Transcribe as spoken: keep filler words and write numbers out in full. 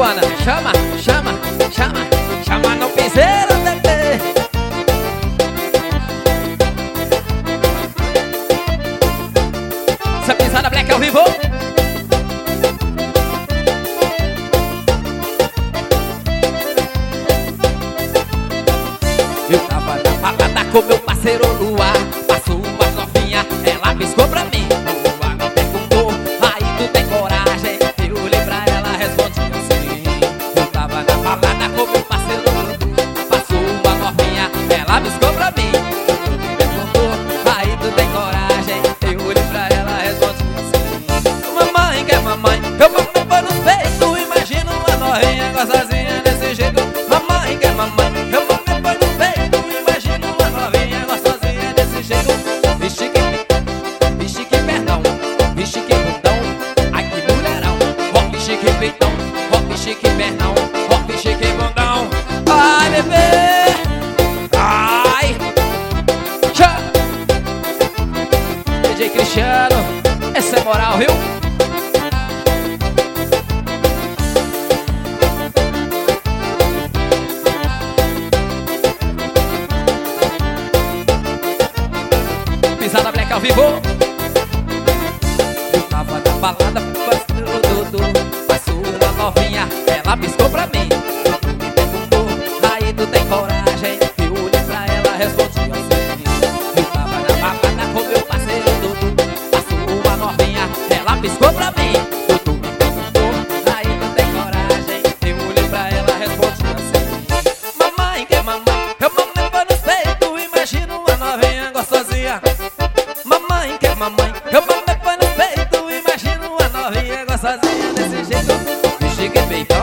Luana, chama, chama, chama, chama no piseiro, bebê. Essa pisada black ao vivo. Eu tava na balada com meu parceiro Luar. Passou uma novinha, ela piscou pra mim. Luar me perguntou, aí tu tem coragem? Eu olhei pra ela, respondi assim. Eu tava na balada com meu parceiro Luar. Passou uma novinha, ela piscou pra mim. Tu me perguntou, aí tu tem coragem? Eu olhei pra ela, respondi assim. Mamãe quer mamãe, eu mamãe põe no peito. Imagina uma novinha gostosinha desse jeito. Mamãe quer mamãe, eu mamãe põe no peito. Imagina uma novinha gostosinha desse jeito. Vixe que, vixe que perdão, vixe que bundão, ai que mulherão. Ó vixe que peitão, ó vixe que perdão, ó vixe que bundão. Ai bebê, ai, tchau. D J Cristiano, essa é moral, viu? Pisada black ao vivo. Eu tava na balada, passou uma novinha, ela piscou pra mim. Me perguntou, aí tu tem coragem? Eu olhei pra ela, respondi assim. Eu tava na balada com meu parceiro Dudu. Passou uma novinha, ela piscou pra mim. Dudu me perguntou, aí tu tem coragem? Eu olhei pra ela, respondi assim. Mamãe quer mamãe, eu mamãe põe no peito. Imagina uma novinha gostosinha. Mamãe quer mamãe, eu mamãe põe no peito. Imagina uma novinha gostosinha desse jeito. Vixe que peitão,